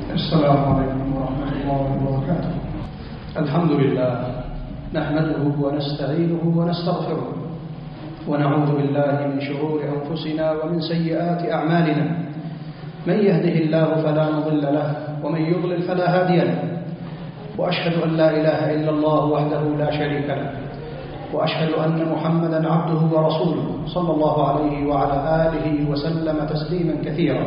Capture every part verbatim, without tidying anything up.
السلام عليكم ورحمة الله وبركاته. الحمد لله نحمده ونستعينه ونستغفره ونعوذ بالله من شرور أنفسنا ومن سيئات أعمالنا، من يهده الله فلا مضل له ومن يضلل فلا هادي له، وأشهد أن لا إله إلا الله وحده لا شريك له، وأشهد أن محمدا عبده ورسوله صلى الله عليه وعلى آله وسلم تسليما كثيرا.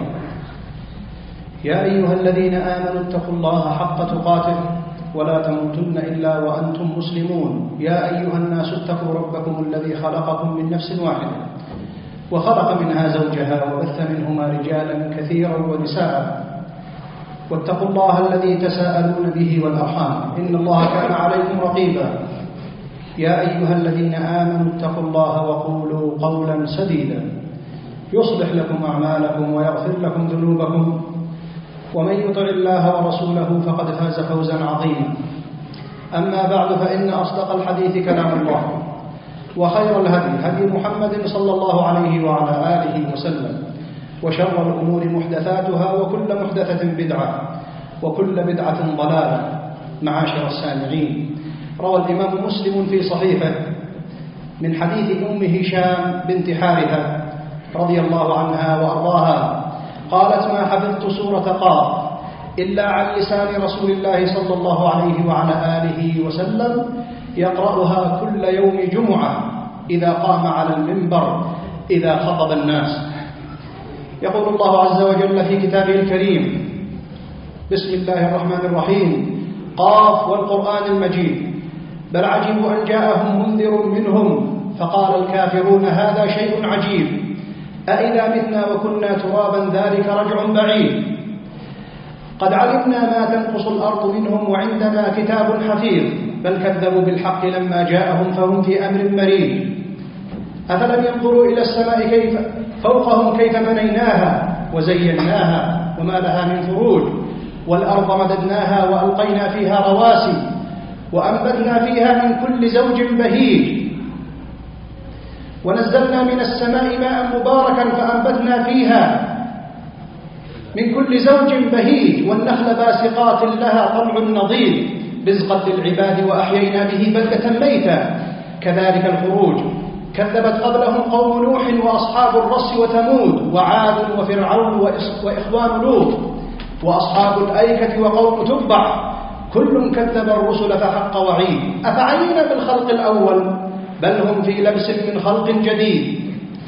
يا أيها الذين آمنوا اتقوا الله حق تقاته ولا تموتن إلا وأنتم مسلمون. يا أيها الناس اتقوا ربكم الذي خلقكم من نفس واحدة وخلق منها زوجها وبث منهما رجالا كثيرا ونساء، واتقوا الله الذي تساءلون به والأرحام إن الله كان عليكم رقيبا. يا أيها الذين آمنوا اتقوا الله وقولوا قولا سديدا يصلح لكم أعمالكم ويغفر لكم ذنوبكم، ومن يطع الله ورسوله فقد فاز فوزا عظيما. أما بعد، فإن أصدق الحديث كلام الله، وخير الهدي هدي محمد صلى الله عليه وعلى آله وسلم، وشر الأمور محدثاتها، وكل محدثة بدعة، وكل بدعة ضلالة. معاشر السامعين، روى الإمام مسلم في صحيحه من حديث أم هشام بنت حارثة رضي الله عنها وأرضاها قالت: ما حفظت سورة قاف إلا عن لسان رسول الله صلى الله عليه وعلى آله وسلم يقرأها كل يوم جمعة إذا قام على المنبر إذا خطب الناس. يقول الله عز وجل في كتابه الكريم: بسم الله الرحمن الرحيم، قاف والقرآن المجيد، بل عجبوا أن جاءهم منذر منهم فقال الكافرون هذا شيء عجيب، أإذا متنا وكنا ترابا ذلك رجع بعيد، قد علمنا ما تنقص الأرض منهم وعندنا كتاب حفيظ، بل كذبوا بالحق لما جاءهم فهم في أمر مريج، أفلم ينظروا إلى السماء كيف فوقهم كيف بنيناها وزيناها وما لها من فروج، والأرض مددناها وألقينا فيها رواسي وأنبتنا فيها من كل زوج بهيج، ونزلنا من السماء ماء مباركا فأنبتنا فيها من كل زوج بهيج، والنخل باسقات لها طلع نضيد، رزقا للعباد وأحيينا به بلدة ميتا، كذلك الخروج، كذبت قبلهم قوم نوح وأصحاب الرس وثمود وعاد وفرعون وإخوان لوط وأصحاب الأيكة وقوم تبع، كل كذب الرسل فحق وعيد، أفعينا بالخلق الأول بل هم في لبس من خلق جديد،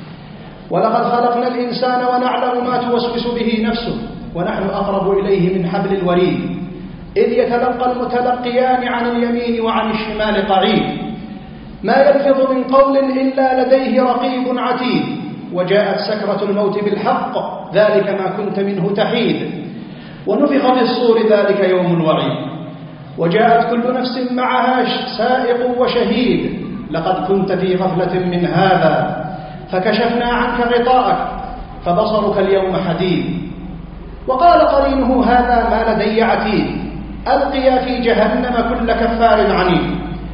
ولقد خلقنا الإنسان ونعلم ما توسوس به نفسه ونحن أقرب إليه من حبل الوريد، إذ يتلقى المتلقيان عن اليمين وعن الشمال قعيد، ما يلفظ من قول إلا لديه رقيب عتيد، وجاءت سكرة الموت بالحق ذلك ما كنت منه تحيد، ونفخ في الصور ذلك يوم الوعيد، وجاءت كل نفس معها سائق وشهيد، لقد كنت في غفلة من هذا فكشفنا عنك غطاءك فبصرك اليوم حديد، وقال قرينه هذا ما لدي عتيد، ألقيا في جهنم كل كفار عنيد،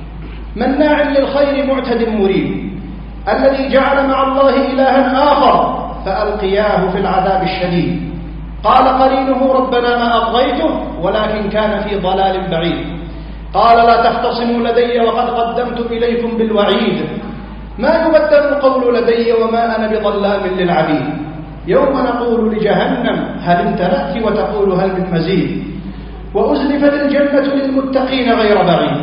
مناع للخير معتد مريب، الذي جعل مع الله إلها آخر فألقياه في العذاب الشديد، قال قرينه ربنا ما أطغيته ولكن كان في ضلال بعيد، قال لا تختصموا لدي وقد قدمت إليكم بالوعيد، ما يبدل القول لدي وما أنا بظلام للعبيد، يوم نقول لجهنم هل امتلأت وتقول هل من مزيد، وأزلفت الجنة للمتقين غير بعيد،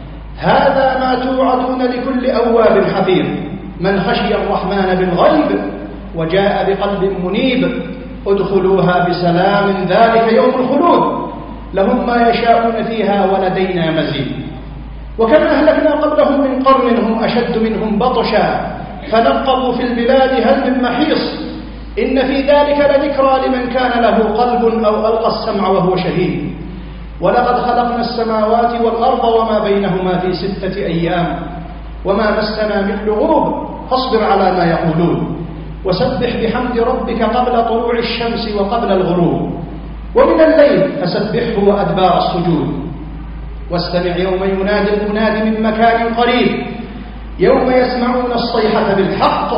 هذا ما توعدون لكل أواب حفيظ، من خشي الرحمن بالغيب وجاء بقلب منيب، ادخلوها بسلام ذلك يوم الخلود، لهم ما يشاءون فيها ولدينا مزيد، وكم أهلكنا قبلهم من قرن هم أشد منهم بطشا فنقبوا في البلاد هل من محيص، إن في ذلك لذكرى لمن كان له قلب أو ألقى السمع وهو شهيد، ولقد خلقنا السماوات والأرض وما بينهما في ستة أيام وما مسنا من لغوب، فاصبر على ما يقولون، وسبح بحمد ربك قبل طلوع الشمس وقبل الغروب، ومن الليل فسبحه وأدبار السجود، واستمع يوم ينادي المنادي من مكان قريب، يوم يسمعون الصيحة بالحق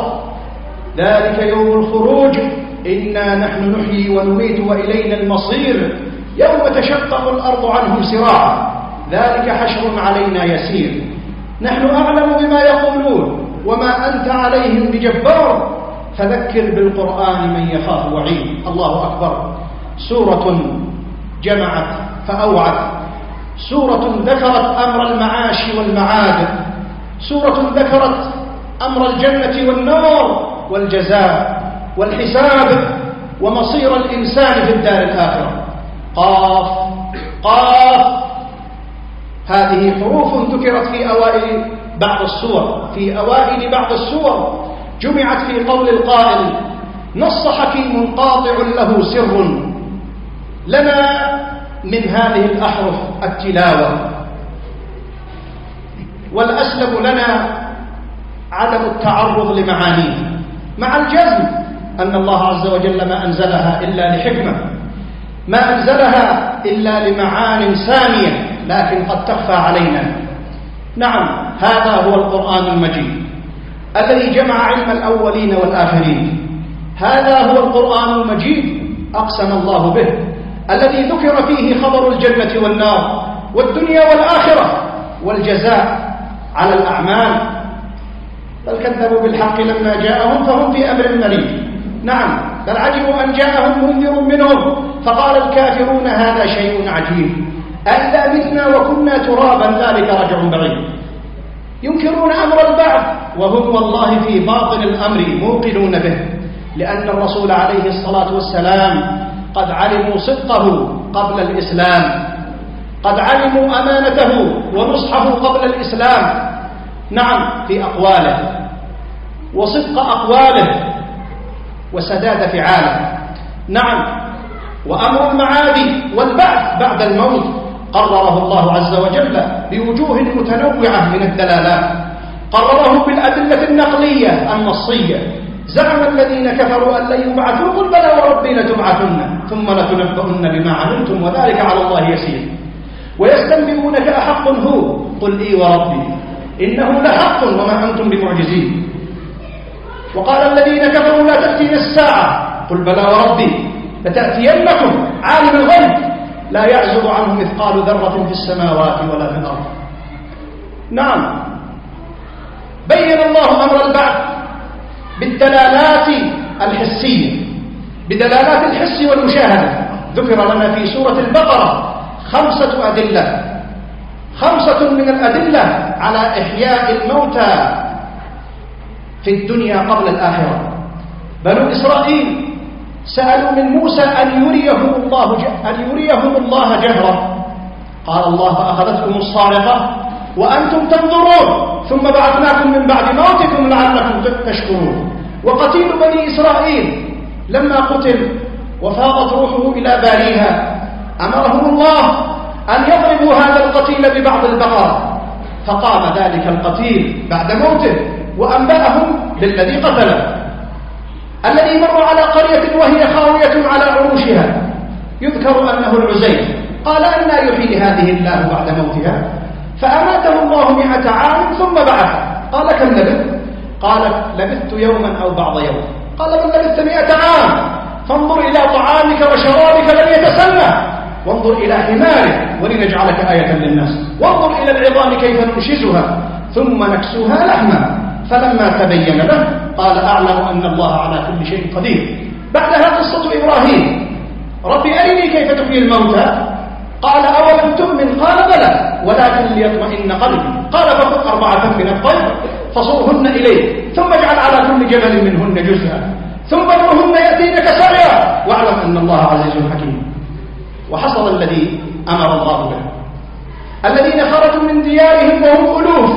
ذلك يوم الخروج، إنا نحن نحيي ونميت وإلينا المصير يوم تشقق الأرض عنهم سراعا ذلك حشر علينا يسير نحن أعلم بما يقولون وما أنت عليهم بجبار فذكر بالقرآن من يخاف وعيد. الله أكبر. سورة جمعت فأوعت، سورة ذكرت أمر المعاش والمعاد، سورة ذكرت أمر الجنة والنار والجزاء والحساب ومصير الإنسان في الدار الآخرة. قاف قاف هذه حروف ذكرت في أوائل بعض السور في أوائل بعض السور جمعت في قول القائل: نص حكيم قاطع له سر لنا من هذه الأحرف التلاوة، والأسلم لنا عدم التعرض لمعانيه مع الجزم أن الله عز وجل ما أنزلها إلا لحكمة، ما أنزلها إلا لمعان سامية لكن قد تخفى علينا. نعم، هذا هو القرآن المجيد الذي جمع علم الأولين والآخرين، هذا هو القرآن المجيد أقسم الله به الذي ذكر فيه خبر الجنة والنار والدنيا والآخرة والجزاء على الأعمال. بل كذبوا بالحق لما جاءهم فهم في أمر مريض. نعم، بل عجبوا أن جاءهم منذر منهم فقال الكافرون هذا شيء عجيب أئذا متنا وكنا ترابا ذلك رجع بعيد. ينكرون أمر البعث وهم والله في باطن الأمر موقنون به، لأن الرسول عليه الصلاة والسلام قد علموا صدقه قبل الإسلام، قد علموا أمانته ونصحه قبل الإسلام. نعم، في أقواله وصدق أقواله وسداد فعاله. نعم، وأمر المعاد والبعث بعد الموت قرره الله عز وجل بوجوه متنوعة من الدلالات، قرره بالأدلة النقلية النصية. زعم الذين كفروا أن لن يبعثوا قل بلى وربي لتبعثن ثم لتنبؤن بما عملتم وذلك على الله يسير. ويستنبئونك أحق هو قل إي وربي إنه لحق وما أنتم بمعجزين. وقال الذين كفروا لا تأتينا الساعة قل بلى وربي لتأتينكم عالم الغيب لا يعزب عنه مثقال ذرة في السماوات ولا في الأرض. نعم، بين الله أمر البعث بالدلالات الحسية، بدلالات الحس والمشاهدة. ذكر لنا في سورة البقرة خمسة أدلة، خمسة من الأدلة على إحياء الموتى في الدنيا قبل الآخرة. بنو إسرائيل سألوا من موسى أن يريهم الله أن يريهم الله جهرا، قال الله فأخذتكم الصاعقة وأنتم تنظرون ثم بعثناكم من بعد موتكم لعلكم تشكرون. وقتيل بني إسرائيل لما قتل وفاضت روحه إلى باريها أمرهم الله أن يضربوا هذا القتيل ببعض البقر، فقام ذلك القتيل بعد موته وأنبأهم بالذي قتله. الذي مر على قرية وهي خاوية على عروشها يذكر أنه العزير، قال أنى يحيي هذه الله بعد موتها؟ فأماته الله مئة عام ثم بعث. قال كم لبثت؟ قال لبثت يوما أو بعض يوم. قال من لبثت مئة عام فانظر إلى طعامك وشرابك لن يتسنى، وانظر إلى حمارك ولنجعلك آية للناس، وانظر إلى العظام كيف ننشزها ثم نكسوها لحما. فلما تبين له قال أعلم أن الله على كل شيء قدير. بعدها قصة إبراهيم: ربي أرني كيف تحيي الموتى. قال أولم تؤمن؟ قال بلى ولكن ليطمئن قلبي. قال فخذ أربعة من الطير فصرهن إليك ثم اجعل على كل جبل منهن جزءا ثم ادعهن يأتينك سعيا واعلم أن الله عزيز حكيم. وحصل الذي أمر الله به. الذين خرجوا من ديارهم وهم ألوف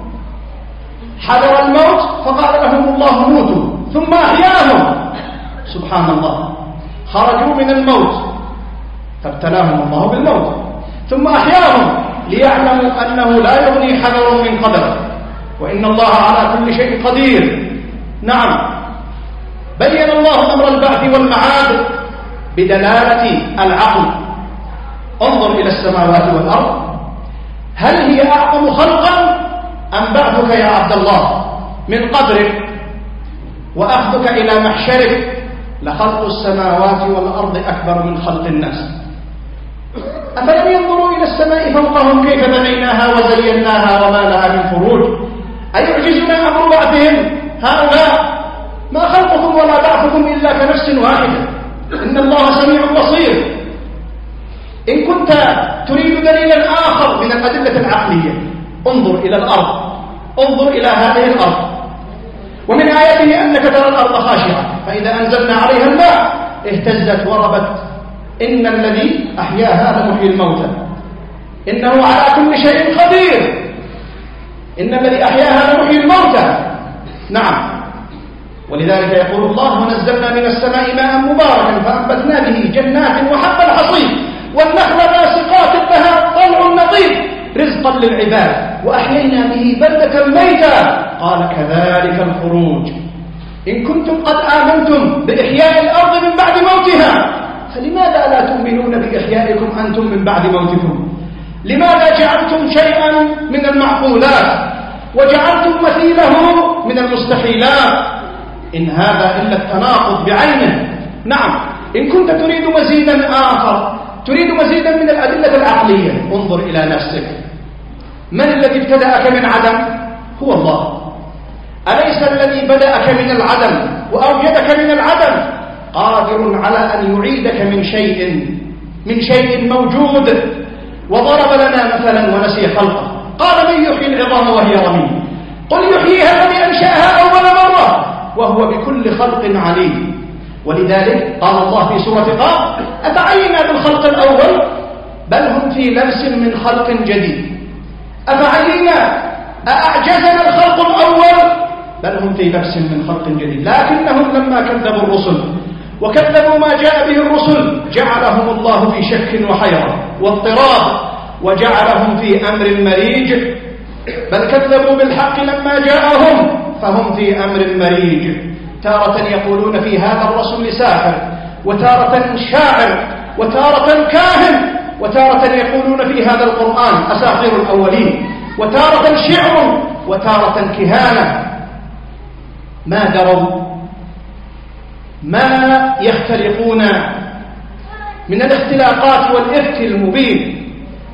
حضر الموت فقال لهم الله موتوا ثم أحياهم. سبحان الله، خرجوا من الموت فابتلاهم الله بالموت ثم أحياهم ليعلموا أنه لا يغني حذر من قدر وإن الله على كل شيء قدير. نعم، بين الله أمر البعث والمعاد بدلالة العقل. انظر إلى السماوات والأرض هل هي أعظم خلقا أم بعثك يا عبد الله من قبرك وأخذك إلى محشرك؟ لخلق السماوات والأرض أكبر من خلق الناس. أفلم ينظروا إلى السماء فوقهم كيف بنيناها وزيناها وما لها من فروج أيعجزنا أمر بعثهم هؤلاء ما خلقكم ولا بعثكم إلا كنفس واحدة إن الله سميع بصير. إن كنت تريد دليلا آخر من الأدلة العقلية انظر إلى الأرض، انظر إلى هذه الأرض، ومن آياته أنك ترى الأرض خاشعة فإذا أنزلنا عليها الماء اهتزت وربت. إن الذي أحياها لمحيي الموتى إنه على كل شيء قدير. إن الذي أحياها لمحيي الموتى. نعم، ولذلك يقول الله ونزلنا من السماء ماء مباركا فأنبتنا به جنات وحب الحصيد والنخل باسقات لها طلع نضيد رزقا للعباد وأحيينا به بلدة ميتا قال كذلك الخروج. إن كنتم قد آمنتم بإحياء الأرض من بعد موتها فلماذا لا تؤمنون بإحيائكم أنتم من بعد موتكم؟ لماذا جعلتم شيئا من المعقولات وجعلتم مثيله من المستحيلات؟ إن هذا إلا التناقض بعينه. نعم، إن كنت تريد مزيدا آخر، تريد مزيدا من الأدلة العقلية، انظر إلى نفسك. من الذي ابتدأك من عدم؟ هو الله. أليس الذي بدأك من العدم وأوجدك من العدم قادر على أن يعيدك من شيء من شيء موجود؟ وضرب لنا مثلا ونسي خلقه قال من يحيي العظام وهي رميم قل يحييها الذي أنشأها أول مرة وهو بكل خلق عليم. ولذلك قال الله في سورة قاف أفعينا بالخلق الأول بل هم في لبس من خلق جديد. أفعينا أأعجزنا الخلق الأول بل هم في لبس من خلق جديد. لكنهم لما كذبوا الرسل وكذبوا ما جاء به الرسل جعلهم الله في شك وحيرة واضطراب وجعلهم في أمر مريج. بل كذبوا بالحق لما جاءهم فهم في أمر مريج. تارة يقولون في هذا الرسول ساحر وتارة شاعر وتارة كاهن وتارة يقولون في هذا القرآن أساطير الأولين وتارة شعر وتارة كهانة. ما دروا ما يختلقون من الاختلاقات والإفك المبين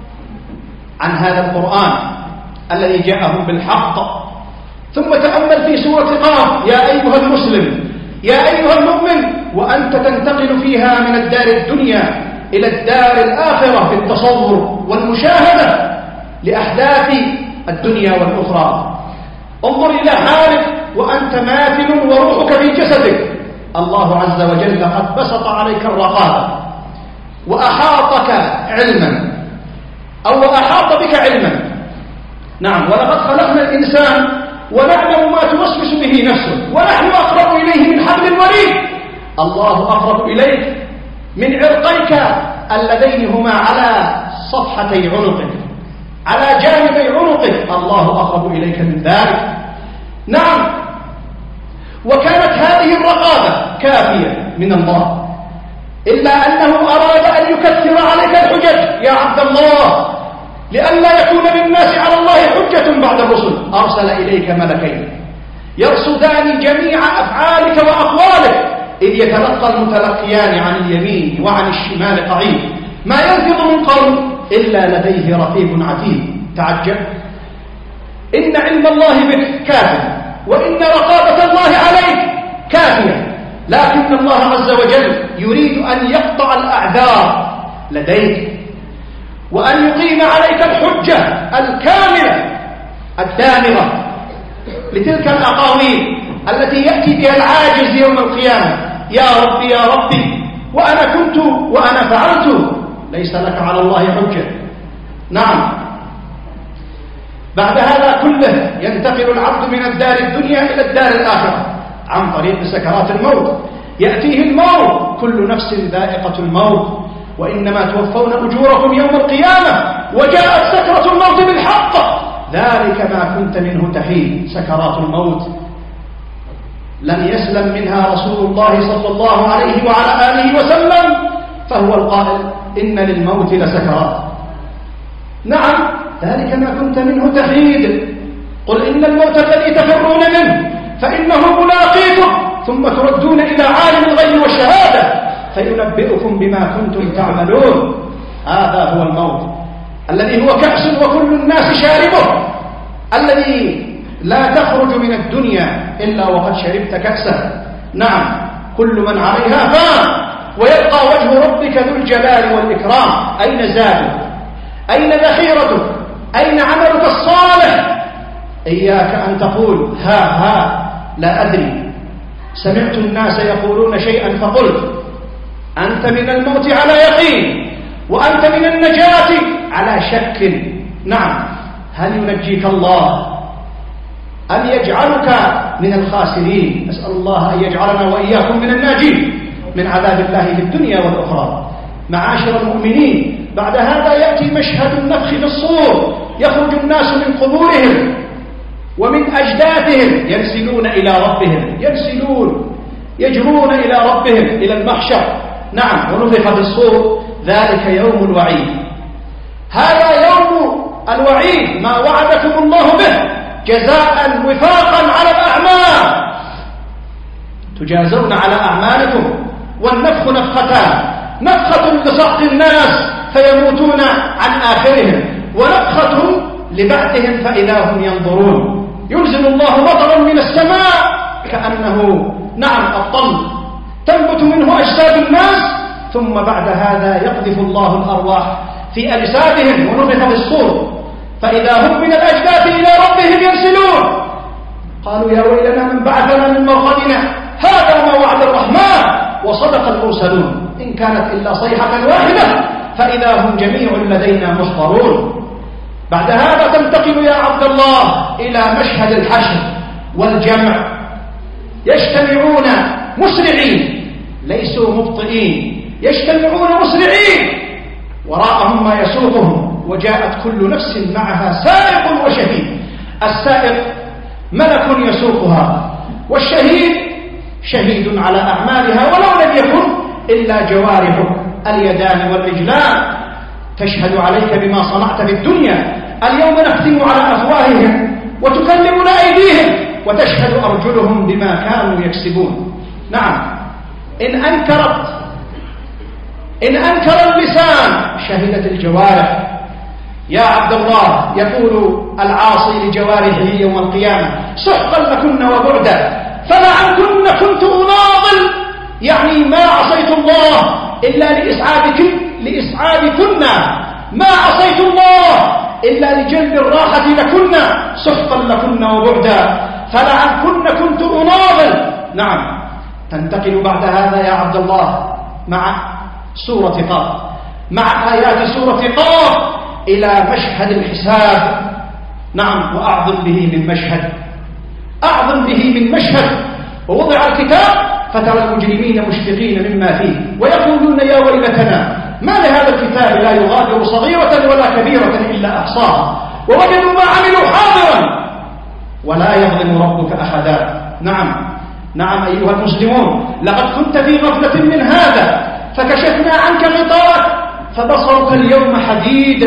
عن هذا القرآن الذي جاءهم بالحق. ثم تأمل في سورة قاف يا أيها المسلم يا أيها المؤمن وأنت تنتقل فيها من الدار الدنيا إلى الدار الآخرة في التصور والمشاهدة لأحداث الدنيا والأخرى. انظر إلى حالك وأنت ماثل وروحك في جسدك. الله عز وجل قد بسط عليك الرقابة وأحاطك علما أو أحاط بك علما. نعم، ولقد خلقنا الإنسان ونعلم ما توسوس به نفسه ونحن أقرب إليه من حبل الوريد. الله أقرب إليك من عرقيك اللذين هما على صفحتي عنقك على جانبي عنقك. الله أقرب إليك من ذلك. نعم، وكانت هذه الرقابة كافية من الله إلا أنه أراد أن يكثر عليك الحجج يا عبد الله لئلا يكون للناس على الله حجة بعد الرسل. أرسل إليك ملكين يرصدان جميع أفعالك وأقوالك إذ يتلقى المتلقيان عن اليمين وعن الشمال قعيد ما يلفظ من قول إلا لديه رقيب عتيد. تعجب، إن علم الله بك كافٍ وإن رقابة الله عليك كافية، لكن الله عز وجل يريد أن يقطع الأعذار لديك وأن يقيم عليك الحجة الكاملة الدامغة لتلك الأقاويل التي يأتي بها العاجز يوم القيامة يا ربي يا ربي وأنا كنت وأنا فعلت. ليس لك على الله حجة. نعم، بعد هذا كله ينتقل العبد من الدار الدنيا إلى الدار الآخرة عن طريق سكرات الموت. يأتيه الموت، كل نفس ذائقة الموت وإنما توفون أجوركم يوم القيامة وجاءت سكرة الموت بالحق ذلك ما كنت منه تحيد. سكرات الموت لم يسلم منها رسول الله صلى الله عليه وعلى آله وسلم فهو القائل إن للموت لسكرات. نعم، ذلك ما كنت منه تحيد. قل إن الموت الذي تفرون منه فإنه ملاقيكم ثم تردون إلى عالم الغيب والشهادة فينبئكم بما كنتم تعملون. هذا هو الموت الذي هو كأس وكل الناس شاربه، الذي لا تخرج من الدنيا إلا وقد شربت كأسه. نعم، كل من عليها فان ويبقى وجه ربك ذو الجلال والإكرام. أين زادك؟ أين ذخيرتك؟ أين عملك الصالح؟ إياك أن تقول ها ها لا أدري، سمعت الناس يقولون شيئا فقلت. أنت من الموت على يقين، وأنت من النجاة على شك. نعم، هل ينجيك الله أم يجعلك من الخاسرين؟ نسأل الله أن يجعلنا وإياكم من الناجين من عذاب الله في الدنيا والأخرى. معاشر المؤمنين، بعد هذا يأتي مشهد النفخ في الصور، يخرج الناس من قبورهم ومن أجدادهم ينسلون إلى ربهم، ينسلون يجرون إلى ربهم إلى المحشر. نعم، ونفخ في الصور، ذلك يوم الوعيد. هذا يوم الوعيد، ما وعدكم الله به جزاء وفاقا على الأعمال، تجازون على أعمالكم. والنفخ نفختان، نفخة لسقط الناس فيموتون عن آخرهم، ونفخة لبعثهم فإذا هم ينظرون. ينزل الله مطرا من السماء كأنه نعم الطل، تنبت منه أجساد الناس، ثم بعد هذا يقذف الله الأرواح في أجسادهم ونفخ في الصور، فإذا هم من الأجداث إلى ربهم ينسلون. قالوا يا ويلنا من بعثنا من مرقدنا، هذا ما وعد الرحمن وصدق المرسلون، إن كانت إلا صيحة واحدة فإذا هم جميع لدينا محضرون. بعد هذا تنتقل يا عبد الله إلى مشهد الحشر والجمع، يجتمعون مسرعين ليسوا مبطئين، يجتمعون مسرعين وراءهم ما يسوقهم، وجاءت كل نفس معها سائق وشهيد. السائق ملك يسوقها، والشهيد شهيد على أعمالها ولو لم يكن إلا جوارحك اليدان والرجلان تشهد عليك بما صنعت في الدنيا. اليوم نختم على أفواههم وتكلمنا أيديهم وتشهد أرجلهم بما كانوا يكسبون. نعم، إن أنكرت إن أنكر اللسان شهدت الجوارح. يا عبد الله، يقول العاصي لجوارحه يوم القيامة سحقا لكن وبعدا، فلعنكن كنت أناضل، يعني ما عصيت الله إلا لإسعادكن لإسعادكن، ما عصيت الله إلا لجلب الراحة لكن، سحقا لكن وبعدا، فلعنكن كنت أناضل. نعم، تنتقل بعد هذا يا عبد الله مع سورة قاف، مع آيات سورة قاف إلى مشهد الحساب. نعم، وأعظم به من مشهد، أعظم به من مشهد. ووضع الكتاب فترى المجرمين مشفقين مما فيه ويقولون يا ويلتنا ما لهذا الكتاب لا يغادر صغيرة ولا كبيرة إلا أحصاها ووجدوا ما عملوا حاضرا ولا يظلم ربك أحدا. نعم نعم أيها المسلمون، لقد كنت في غفلة من هذا فكشفنا عنك غطاءك فبصرك اليوم حديد.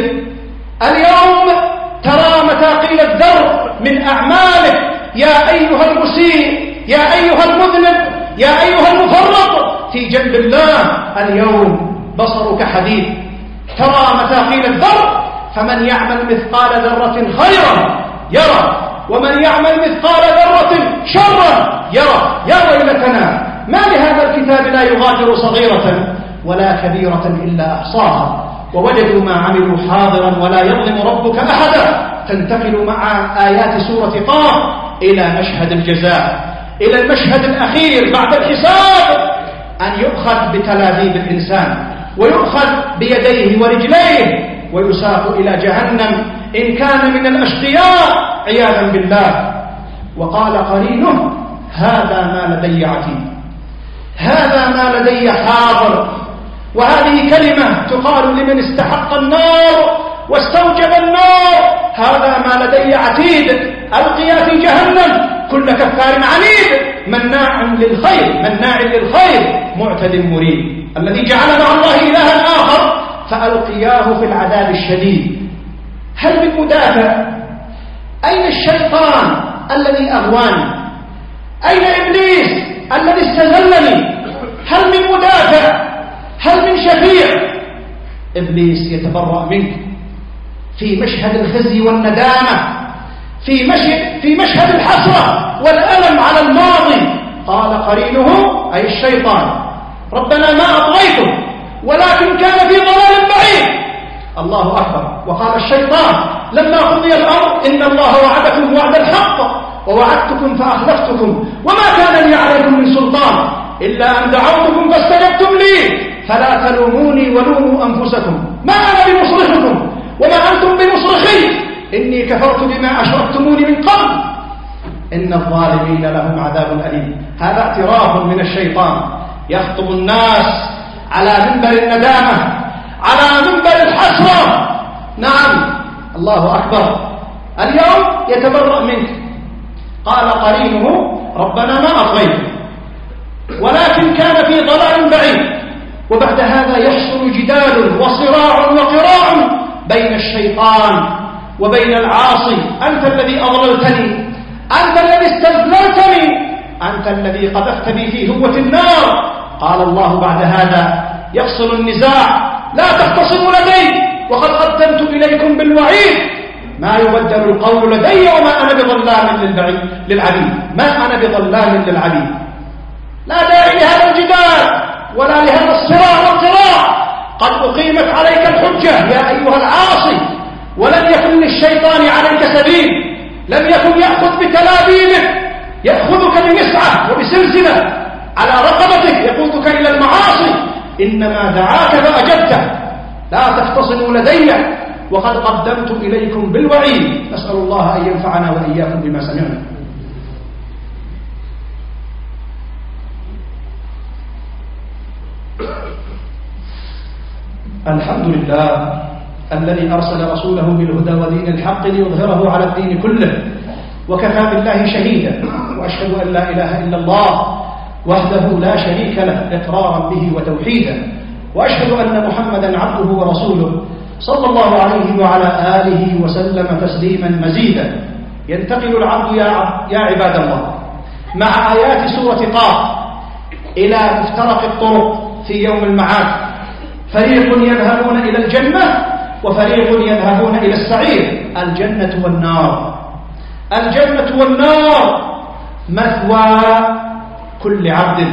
اليوم ترى مثاقيل الذر من أعمالك يا أيها المسيء، يا أيها المذنب، يا أيها المفرط في جنب الله. اليوم بصرك حديد، ترى مثاقيل الذر، فمن يعمل مثقال ذرة خيرا يرى ومن يعمل مثقال ذرة شرا يرى. يا ويلتنا ما لهذا الكتاب لا يغادر صغيرة ولا كبيرة إلا أحصاها ووجدوا ما عملوا حاضرا ولا يظلم ربك أحدا. تنتقل مع آيات سورة قاف إلى مشهد الجزاء، إلى المشهد الأخير بعد الحساب، أن يؤخذ بتلاذيب الإنسان ويؤخذ بيديه ورجليه ويساق إلى جهنم إن كان من الأشقياء عياذا بالله. وقال قرينه هذا ما لدي عتيد، هذا ما لدي حاضر. وهذه كلمة تقال لمن استحق النار واستوجب النار، هذا ما لدي عتيد. ألقيا في جهنم كل كفار عنيد مناع للخير مناع للخير معتد مريب، الذي جعل مع الله إلها آخر فألقياه في العذاب الشديد. هل من مدافع؟ أين الشيطان الذي أغواني؟ أين إبليس الذي استذلني؟ هل من مدافع؟ هل من شفيع؟ إبليس يتبرأ منك في مشهد الخزي والندامة، في مشهد, في مشهد الحسرة والألم على الماضي. قال قرينه أي الشيطان: ربنا ما أطغيته ولكن كان في ضلال بعيد. الله أكبر. وقال الشيطان لما قضي الأمر: إن الله وعدكم وعد الحق ووعدتكم فأخلفتكم وما كان لي عليكم من سلطان إلا أن دعوتكم فاستجبتم لي فلا تلوموني ولوموا أنفسكم ما أنا بمصرخكم وما أنتم بمصرخي إني كفرت بما أشركتموني من قبل إن الظالمين لهم عذاب أليم. هذا اعتراف من الشيطان يخطب الناس على منبر الندامة، على منبر الحسرة. نعم، الله أكبر. اليوم يتبرأ منك. قال قرينه: ربنا ما أطغيته ولكن كان في ضلال بعيد. وبعد هذا يحصل جدال وصراع وقراع بين الشيطان وبين العاصي: أنت الذي أضللتني، أنت الذي استذللتني، أنت الذي قذفت بي في هوة النار. قال الله بعد هذا يفصل النزاع: لا تختصموا لدي وقد قدمت إليكم بالوعيد، ما يبدل القول لدي وما أنا بظلام للعبيد، ما أنا بظلام للعبيد. لا داعي لهذا الجدال ولا لهذا الصراع والقراع، قد أقيمت عليك الحجة يا أيها العاصي، ولن يكن للشيطان عليك سبيل، لم يكن يأخذ بتلابيبك، يأخذك بمسعى وبسلسلة على رقبتك يقودك إلى المعاصي، إنما دعاك فأجبته. لا تختصموا لدي وقد قدمت إليكم بالوعيد. نسأل الله أن ينفعنا وإياكم بما سمعنا. الحمد لله الذي أرسل رسوله بالهدى ودين الحق ليظهره على الدين كله، وكفى بالله شهيدا، وأشهد أن لا إله إلا الله وحده لا شريك له إقرارا به وتوحيدا، وأشهد أن محمدا عبده ورسوله صلى الله عليه وعلى آله وسلم تسليما مزيدا. ينتقل العبد يا عباد الله مع آيات سورة قاف إلى مفترق الطرق في يوم المعاد، فريق يذهبون إلى الجنة وفريق يذهبون إلى السعير. الجنة والنار، الجنة والنار مثوى كل عبد.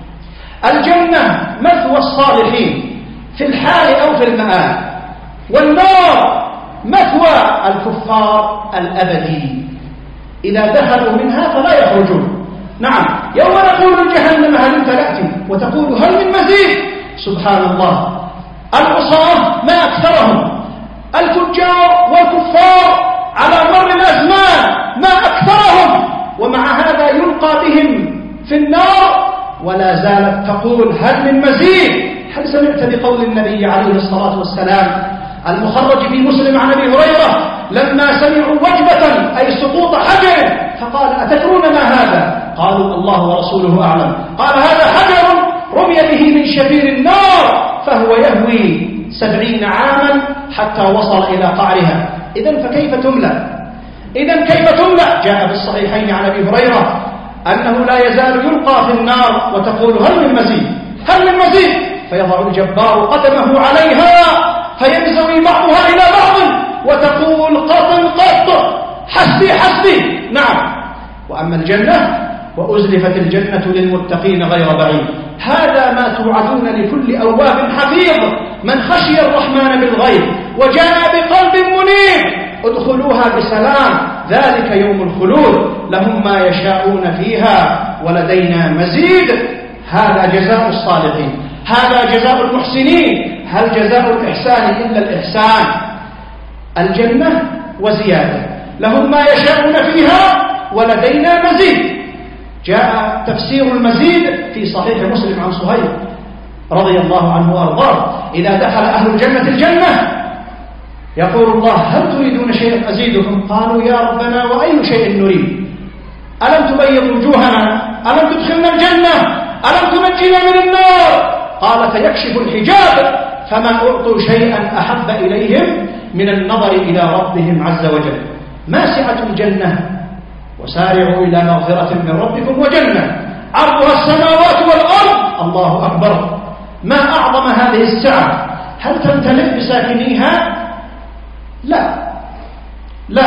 الجنة مثوى الصالحين في الحال أو في المآل، والنار مثوى الكفار الأبدي، إذا دخلوا منها فلا يخرجون. نعم، يوم نقول لجهنم هل امتلأت وتقول هل من مزيد. سبحان الله، العصاة ما أكثرهم، الفجار والكفار على مر الأزمان ما أكثرهم، ومع هذا يلقى بهم في النار ولا زالت تقول هل من مزيد. هل سمعت بقول النبي عليه الصلاة والسلام المخرج في مسلم عن أبي هريرة لما سمعوا وجبة أي سقوط حجر فقال أتدرون ما هذا؟ قالوا الله ورسوله أعلم. قال هذا حجر رمي به من شبير النار فهو يهوي سبعين عاما حتى وصل إلى قعرها. إذن فكيف تملأ؟ إذن كيف تملأ؟ جاء في الصحيحين عن أبي هريرة أنه لا يزال يلقى في النار وتقول هل من مزيد؟ هل من مزيد؟ فيضع الجبار قدمه عليها فينزوي بعضها إلى بعض وتقول قط قط حسبي حسبي. نعم، وأما الجنة وأزلفت الجنة للمتقين غير بعيد. هذا ما توعدون لكل أواب حفيظ من خشي الرحمن بالغيب وجاء بقلب منيب. ادخلوها بسلام ذلك يوم الخلود لهم ما يشاءون فيها ولدينا مزيد. هذا جزاء الصالحين، هذا جزاء المحسنين. هل جزاء الإحسان إلا الإحسان؟ الجنة وزيادة، لهم ما يشاءون فيها ولدينا مزيد. جاء تفسير المزيد في صحيح مسلم عن صهيب رضي الله عنه وأرضاه إذا دخل أهل الجنة الجنة يقول الله هل تريدون شيئا أزيدكم؟ قالوا يا ربنا وأي شيء نريد؟ ألم تبيض وجوهنا؟ ألم تدخلنا الجنة؟ ألم تنجينا من النار؟ قال فيكشف الحجاب فما أعطوا شيئا أحب إليهم من النظر إلى ربهم عز وجل. ماسعة الجنة وسارعوا إلى مغفرة من ربكم وجنة عرضها السماوات والأرض. الله أكبر، ما أعظم هذه السعة، هل تمتلئ بساكنيها؟ لا لا،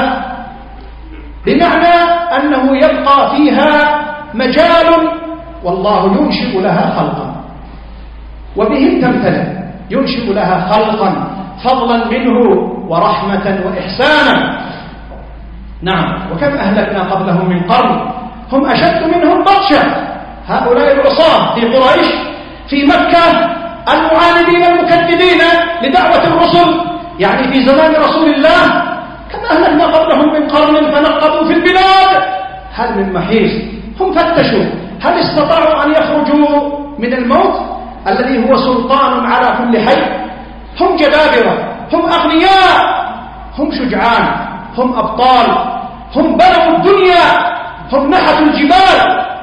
بمعنى أنه يبقى فيها مجال والله ينشئ لها خلقا، وبهم تمتلئ، ينشئ لها خلقا فضلا منه ورحمة وإحسانا. نعم، وكم أهلكنا قبلهم من قرن هم أشد منهم بطشا، هؤلاء العصاة في قريش في مكة المعاندين المكذبين لدعوة الرسل، يعني في زمان رسول الله كم أهلكنا قبلهم من قرن فنقبوا في البلاد هل من محيص. هم فتشوا هل استطاعوا أن يخرجوا من الموت الذي هو سلطان على كل حي. هم جبابرة، هم أغنياء، هم شجعان، هم أبطال، هم بنوا الدنيا، هم نحتوا الجبال،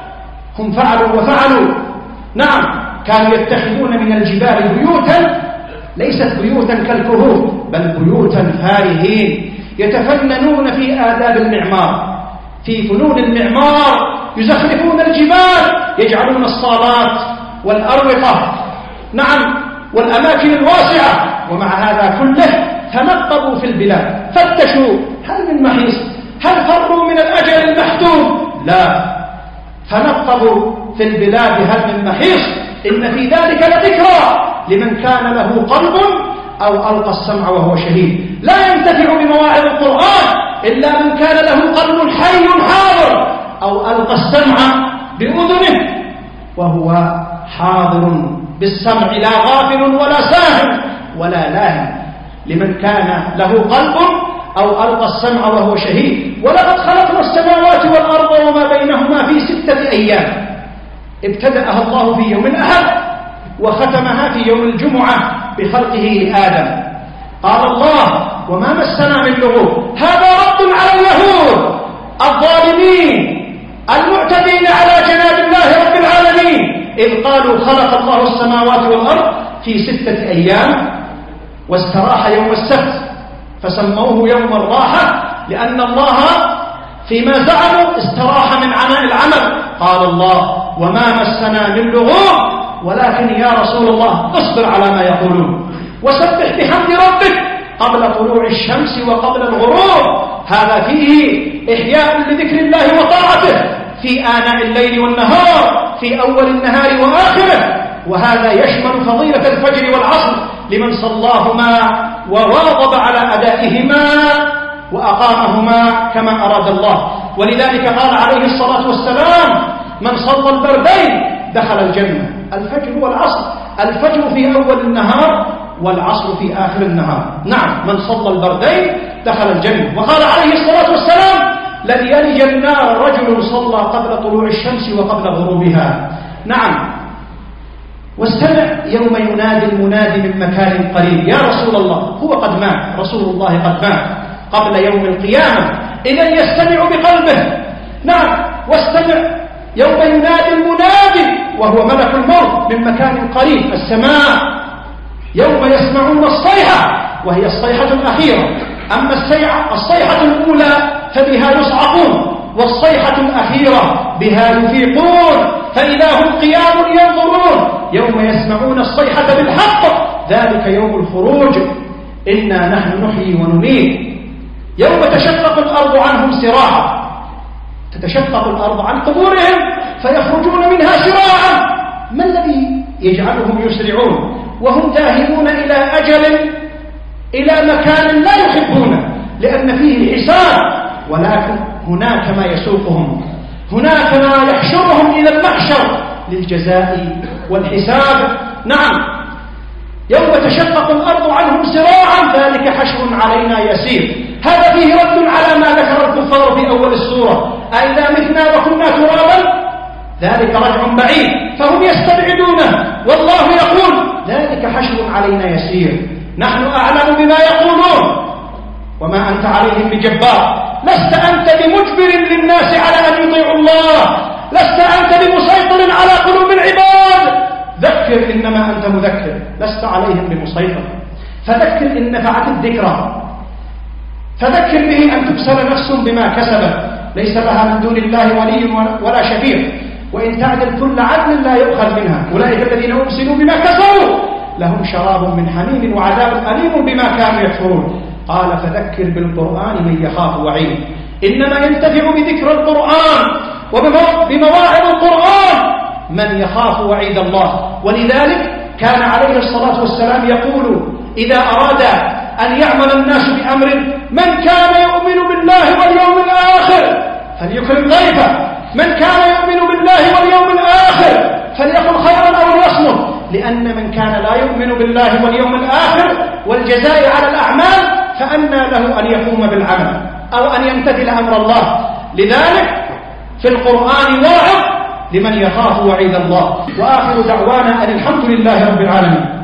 هم فعلوا وفعلوا. نعم، كانوا يتخذون من الجبال بيوتا ليست بيوتا كالكهوف بل بيوتا فارهين، يتفننون في آداب المعمار، في فنون المعمار، يزخرفون الجبال، يجعلون الصالات والأروقة، نعم، والأماكن الواسعة. ومع هذا كله تنقبوا في البلاد، فتشوا هل من محيص، هل فروا من الأجل المحتوم؟ لا، تنقبوا في البلاد هل من محيص. إن في ذلك لذكرى لمن كان له قلب أو ألقى السمع وهو شهيد. لا ينتفع بمواعظ القرآن إلا من كان له قلب حي حاضر أو ألقى السمع بأذنه وهو حاضر بالسمع، لا غافل ولا ساهن ولا لاهن. لمن كان له قلب أو ألقى السمع وهو شهيد. ولقد خلقنا السماوات والأرض وما بينهما في ستة أيام، ابتدأها الله في يوم الأحد وختمها في يوم الجمعة بخلقه لآدم. قال الله وما مسنا من لغوب. هذا رد على اليهود الظالمين المعتدين على جناب الله رب العالمين، إذ قالوا خلق الله السماوات والأرض في ستة أيام واستراح يوم السبت فسموه يوم الراحة، لأن الله فيما زعموا استراح من عناء العمل. قال الله وما مسنا من لغوب، ولكن يا رسول الله اصبر على ما يقولون وسبح بحمد ربك قبل طلوع الشمس وقبل الغروب. هذا فيه إحياء لذكر الله وطاعته في آناء الليل والنهار، في أول النهار وآخره. وهذا يشمل فضيلة الفجر والعصر لمن صلاهما وواظب على أدائهما وأقامهما كما أراد الله. ولذلك قال عليه الصلاة والسلام من صلى البردين دخل الجنة، الفجر والعصر، الفجر في أول النهار والعصر في آخر النهار. نعم، من صلى البردين دخل الجنة. وقال عليه الصلاة والسلام لن يلج النار رجل صلى قبل طلوع الشمس وقبل غروبها. نعم، واستمع يوم ينادي المنادي من مكان قريب يا رسول الله. هو قد مات، رسول الله قد مات قبل يوم القيامة، إذن يستمع بقلبه. نعم، واستمع يوم ينادي المنادي وهو ملك الموت من مكان قريب السماء، يوم يسمعون الصيحة وهي الصيحة الأخيرة. أما الصيحة الأولى فبها يصعقون، والصيحة الأخيرة بها يفيقون، فإذا هم قيام ينظرون يوم يسمعون الصيحة بالحق، ذلك يوم الخروج. إنا نحن نحيي ونميت. يوم تشقق الأرض عنهم سراعا، تتشقق الأرض عن قبورهم فيخرجون منها سراعا. ما الذي يجعلهم يسرعون وهم ذاهبون إلى أجل، إلى مكان لا يحبونه لأن فيه الحساب؟ ولكن هناك ما يسوقهم، هناك ما يحشرهم إلى المحشر للجزاء والحساب. نعم، يوم تشقق الأرض عنهم سراعا ذلك حشر علينا يسير. هذا فيه رد على ما ذكر الكفار في أول السورة أئذا متنا وكنا ترابا ذلك رجع بعيد، فهم يستبعدونه والله يقول ذلك حشر علينا يسير. نحن أعلم بما يقولون وما أنت عليهم بجبار. لست أنت بمجبر للناس على أن يطيعوا الله، لست أنت بمسيطر على قلوب العباد. ذكر إنما أنت مذكر، لست عليهم بمسيطر. فذكر إن نفعت الذكرى، فذكر به أن تبسل نفس بما كسبت، ليس لها من دون الله ولي ولا شفيع، وإن تعدل كل عدل لا يؤخذ منها. أولئك الذين أبسلوا بما كسبوا لهم شراب من حميم وعذاب أليم بما كانوا يكفرون. قال فذكر بالقرآن من يخاف وعيد. إنما ينتفع بذكر القرآن وبمواعظ القرآن من يخاف وعيد الله. ولذلك كان عليه الصلاة والسلام يقول إذا أراد أن يعمل الناس بأمر من كان يؤمن بالله واليوم الآخر فليكرم ضيفه، من كان يؤمن بالله واليوم الآخر فليقل خيرا أو ليصمت، لأن من كان لا يؤمن بالله واليوم الآخر والجزاء على الأعمال فأنى له أن يقوم بالعمل أو أن يمتثل أمر الله. لذلك في القرآن واعظ لمن يخاف وعيد الله. وآخر دعوانا أن الحمد لله رب العالمين.